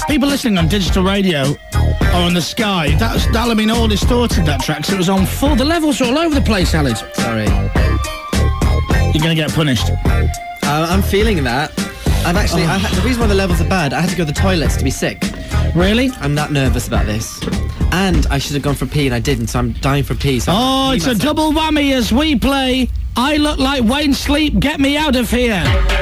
people listening on digital radio or on the Sky, that'll have been all distorted, that track, so it was on full. The levels are all over the place, Aled. Sorry. You're going to get punished. I'm feeling that. The reason why the levels are bad, I had to go to the toilets to be sick. Really? I'm that nervous about this. And I should have gone for pee and I didn't, so I'm dying for pee. So it's a double whammy as we play I Look Like Wayne Sleep, Get Me Out of Here.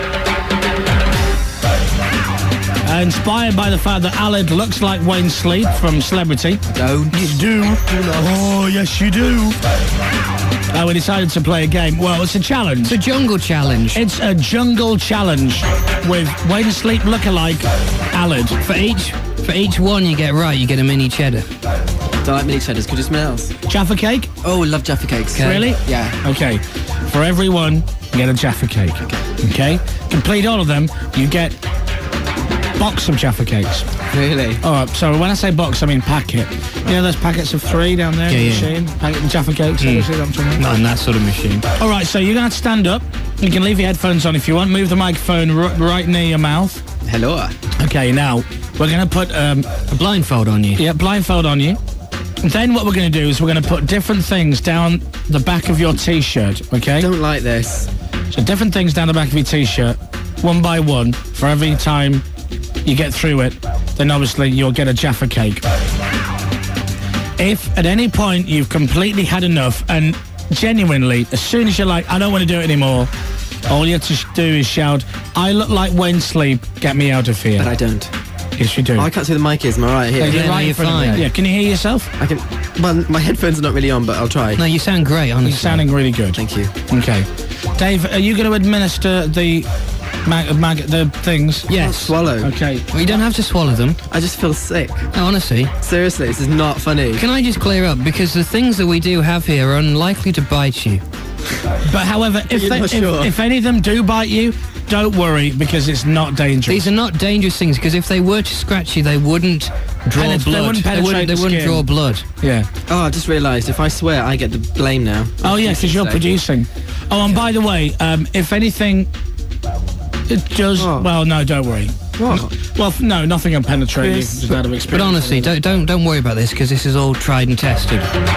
Inspired by the fact that Aled looks like Wayne Sleep from Celebrity. Don't. You do. Oh, yes, you do. We decided to play a game. Well, it's a challenge. It's a jungle challenge. It's a jungle challenge with Wayne Sleep lookalike Aled. For each one you get right, you get a mini cheddar. Don't like mini cheddars. Could you something else? Jaffa cake? Oh, love Jaffa cakes. Okay. Really? Yeah. Okay. For every one, you get a Jaffa cake. Okay? Complete all of them, you get box of Jaffa cakes. Really? All right, so when I say box, I mean packet. You know those packets of 3 down there in the machine? Packet of Jaffa cakes, obviously, that's what I'm talking about. Not in that sort of machine. All right, so you're going to have to stand up. You can leave your headphones on if you want. Move the microphone right near your mouth. Hello. Okay, now, we're going to put... a blindfold on you. Yeah, blindfold on you. Then what we're going to do is we're going to put different things down the back of your T-shirt, okay? I don't like this. So different things down the back of your T-shirt, one by one, for every time you get through it, then obviously you'll get a Jaffa cake. If at any point you've completely had enough and genuinely, as soon as you're like, I don't want to do it anymore, all you have to do is shout, I look like Wayne Sleep, get me out of here. But I don't. Yes, you do. Oh, I can't see the mic is, am I right here? You're right in front of me. Yeah, can you hear yourself? I can. Well, my headphones are not really on, but I'll try. No, you sound great, honestly. You're sounding really good. Thank you. Okay. Dave, are you going to administer the things? Yes. Swallow. Okay. Well, you don't have to swallow them. I just feel sick. No, honestly. Seriously, this is not funny. Can I just clear up? Because the things that we do have here are unlikely to bite you. But however, if any of them do bite you, don't worry, because it's not dangerous. These are not dangerous things, because if they were to scratch you, they wouldn't draw blood. They wouldn't penetrate they wouldn't draw blood. Yeah. Oh, I just realised, if I swear, I get the blame now. Oh, yeah, because you're producing. Oh, and by the way, if anything... It does... Oh. Well, no, don't worry. What? Well, no, nothing will penetrate you just out of experience. But honestly, don't worry about this, because this is all tried and tested.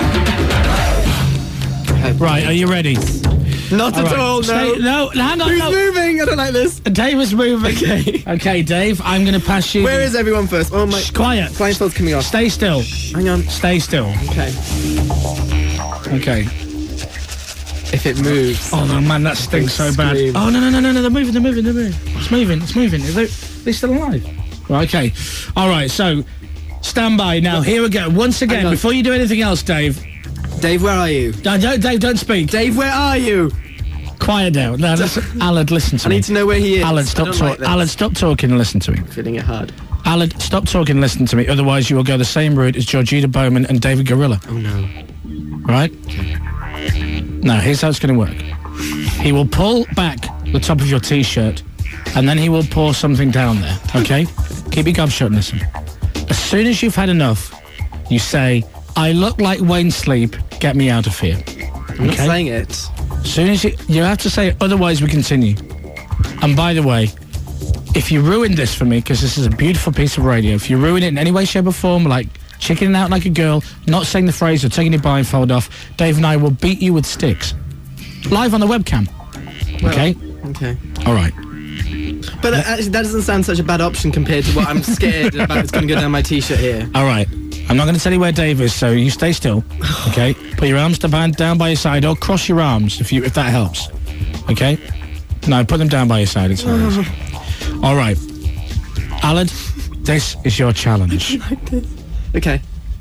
Right, are you ready? Not at all, no. No, hang on, Who's moving? I don't like this. Dave is moving. Okay. Okay, Dave, I'm going to pass you... Where is everyone first? Oh, my... Shh, quiet. Blindfold's coming off. Stay still. Hang on. Stay still. Okay. Okay. If it moves. Oh, no, man, that stinks so bad. Oh, no, they're moving. It's moving. Are they still alive? Right, okay. All right, so, stand by. Now, here we go. Once again, before you do anything else, Dave... Dave, where are you? Dave, don't speak. Dave, where are you? Quiet down. Now, Aled, listen to me. I need to know where he is. Aled, stop talking. Aled, stop talking and listen to me. I'm feeling it hard. Aled, stop talking and listen to me. Otherwise, you will go the same route as Georgina Bowman and David Gorilla. Oh, no. Right? Now, here's how it's going to work. He will pull back the top of your T-shirt, and then he will pour something down there, okay? Keep your gob shut and listen. As soon as you've had enough, you say, I look like Wayne Sleep, get me out of here. I'm not saying it. As soon as you have to say it, otherwise we continue. And by the way, if you ruin this for me, because this is a beautiful piece of radio, if you ruin it in any way, shape or form, like chickening out like a girl, not saying the phrase or taking your blindfold off, Dave and I will beat you with sticks. Live on the webcam. Well, okay? Okay. All right. But actually, that doesn't sound such a bad option compared to what I'm scared about. It's going to go down my T-shirt here. All right. I'm not going to tell you where Dave is, so you stay still, okay? Put your arms down by your side, or cross your arms if that helps, okay? No, put them down by your side. It's all right. Aled, this is your challenge. Okay.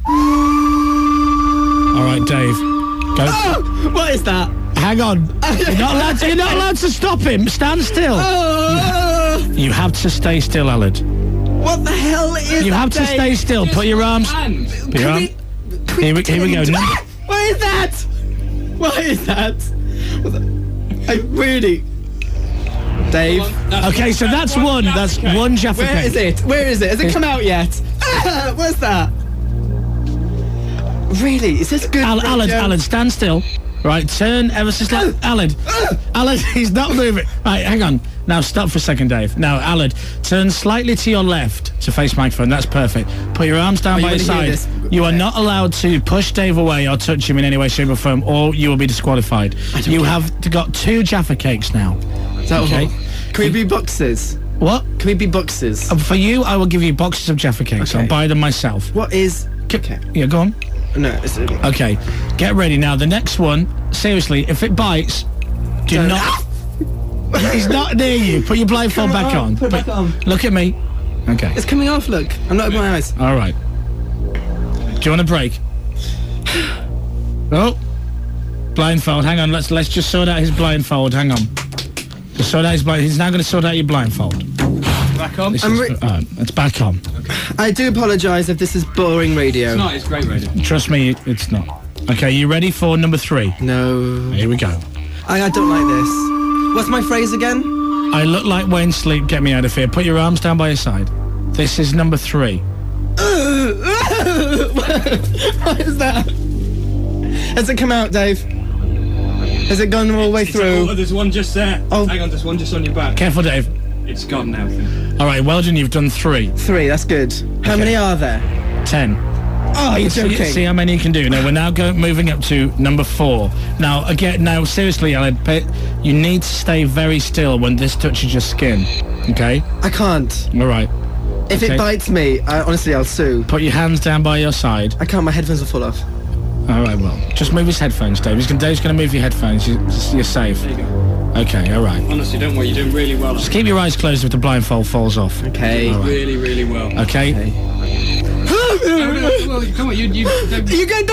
All right, Dave. Go. Oh, what is that? Hang on. You're not allowed to stop him. Stand still. You have to stay still, Aled. What the hell is that? You have to stay still. Put your arms. Put your arms. Here we go. No. What is that? What is that? I really... Dave. Okay, so that's one. That's one Jaffa cake. Where is it? Where is it? Has it come out yet? What's that? Really? Is this good? Aled, stand still. Right, turn ever so slightly. Aled, he's not moving. Right, hang on. Now stop for a second, Dave. Now, Aled, turn slightly to your left to face microphone. That's perfect. Put your arms down by your side. You are not allowed to push Dave away or touch him in any way, shape or form, or you will be disqualified. You have got 2 Jaffa cakes now. Is that okay? Can we be boxes? What? Can we be boxes? For you, I will give you boxes of Jaffa cakes. Okay. I'll buy them myself. What is... Okay. Yeah, go on. No, it's... Okay, get ready. Now, the next one, seriously, if it bites, do not... He's not near you. Put your blindfold back on. Put it back on. Look at me. Okay. It's coming off, look. I'm not opening my eyes. All right. Do you want a break? Oh. Blindfold. Hang on. Let's just sort out his blindfold. Hang on. Just sort out his blindfold. He's now going to sort out your blindfold. Back on? It's back on. I do apologise if this is boring radio. It's not, it's great radio. Trust me, it's not. Okay, you ready for number 3? No. Here we go. I don't like this. What's my phrase again? I look like Wayne Sleep, get me out of here. Put your arms down by your side. This is number 3. What is that? Has it come out, Dave? Has it gone all the way through? There's one just there. Oh. Hang on, there's one just on your back. Careful, Dave. It's gone now. All right, well done, you've done 3. 3, that's good. How many are there? 10. Oh, you're joking. See how many you can do. Now, we're now moving up to number 4. Now, seriously, Alan, you need to stay very still when this touches your skin, okay? I can't. All right. If it bites me, honestly, I'll sue. Put your hands down by your side. I can't, my headphones will fall off. All right, well, just move his headphones, Dave. Dave's going to move your headphones. You're safe. There you go. Okay, all right. Honestly, don't worry, you're doing really well. Just keep your eyes closed if the blindfold falls off. Okay. All right. Really, really well. Okay? Well, come on, you You get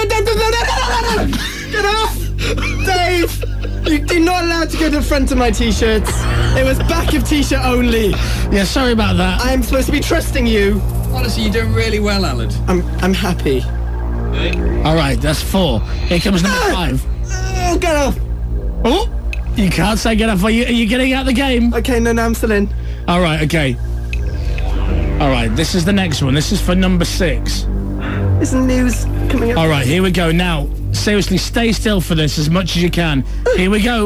off! Dave! You're not allowed to go to the front of my t-shirts. It was back of t-shirt only. Yeah, sorry about that. I'm supposed to be trusting you. Honestly, you're doing really well, Alan. I'm happy. All right, that's 4. Here comes number 5. Oh, get off! Oh! You can't say get off. Are you getting out of the game? Okay, no, I'm still in. All right, okay. All right, this is the next one. This is for number 6. Isn't news coming up? All right, here we go. Now, seriously, stay still for this as much as you can. Here we go.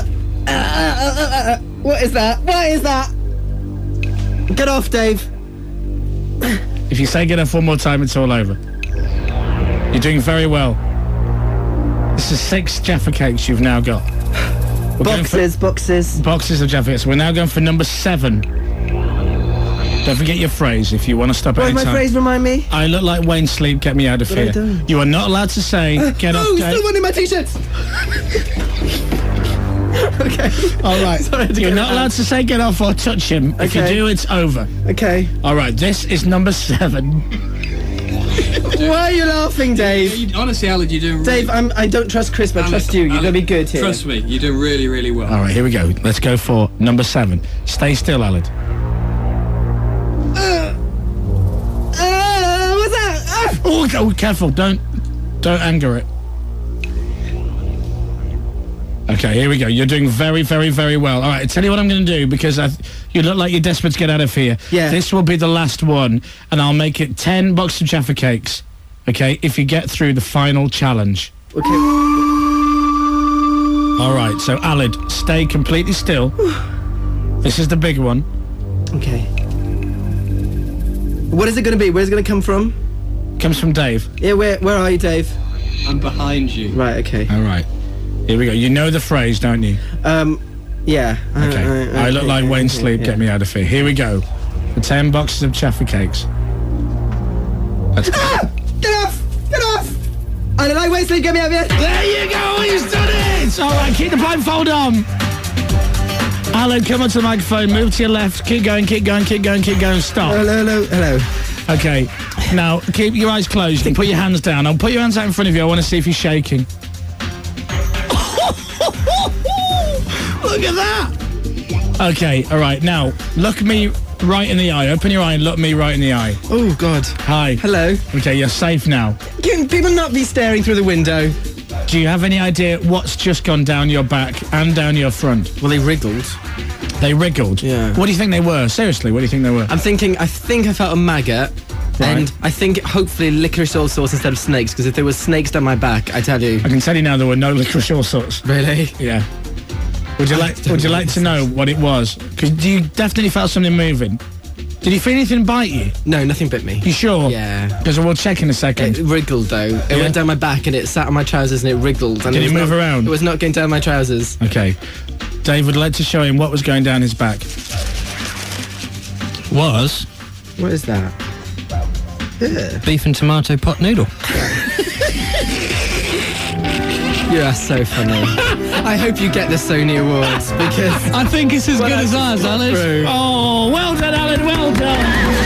What is that? What is that? Get off, Dave. If you say get off one more time, it's all over. You're doing very well. This is 6 Jaffa cakes you've now got. Boxes. Boxes of Jaffa cakes. We're now going for number 7. Don't forget your phrase if you want to stop at any What's my time. phrase, remind me? I look like Wayne Sleep, get me out of But here. I don't. You are not allowed to say, get off, Oh, Dave. still one in my t-shirts! Okay. All right. Sorry, I had to You're get not it allowed out. to say get off or touch him. If you Okay. do, it's over. Okay. All right, this is number 7. Why are you laughing, Dave? Honestly, Alan, you're doing really... Dave, I don't trust Chris, but I trust you. You're going to be good here. Trust me, you're doing really, really well. All right, here we go. Let's go for number 7. Stay still, Aled. What's that? Oh, careful. Don't anger it. Okay, here we go. You're doing very, very, very well. All right, tell you what I'm going to do, because you look like you're desperate to get out of here. Yeah. This will be the last one, and I'll make it 10 boxes of Jaffa cakes, okay, if you get through the final challenge. Okay. All right, so Aled, stay completely still. This is the big one. Okay. What is it going to be? Where's it going to come from? Comes from Dave. Yeah, where are you, Dave? I'm behind you. Right, okay. All right. Here we go. You know the phrase, don't you? Yeah. Okay. I look like Wayne Sleep, yeah. get me out of here. Here we go. The 10 boxes of Jaffa cakes. Let's go. Get off! Get off! I don't like Wayne Sleep, get me out of here! There you go, he's done it! All right, keep the blindfold on. Alan, come onto the microphone, move to your left, keep going, stop. Hello. Okay, now keep your eyes closed and put your hands down. I'll put your hands out in front of you, I want to see if you're shaking. Look at that! Okay, all right, now, look me right in the eye. Open your eye and look me right in the eye. Oh, God. Hi. Hello. Okay, you're safe now. Can people not be staring through the window? Do you have any idea what's just gone down your back and down your front? Well, they wriggled. They wriggled? Yeah. What do you think they were? Seriously, what do you think they were? I think I felt a maggot. Right. And I think hopefully licorice oil sauce instead of snakes, because if there was snakes down my back, I tell you. I can tell you now there were no licorice all sorts. Really? Yeah. Would you like to know what it was? Because you definitely felt something moving. Did you feel anything bite you? No, nothing bit me. You sure? Yeah. Because we'll check in a second. It wriggled though. It went down my back and it sat on my trousers and it wriggled. And Did it move around? It was not going down my trousers. Okay. Dave would like to show him what was going down his back. Was What is that? Yeah. beef and tomato pot noodle. You are so funny. I hope you get the Sony Awards because I think it's as Well, good as that's ours, not Alice. true. Oh, well done, Alan. Well done.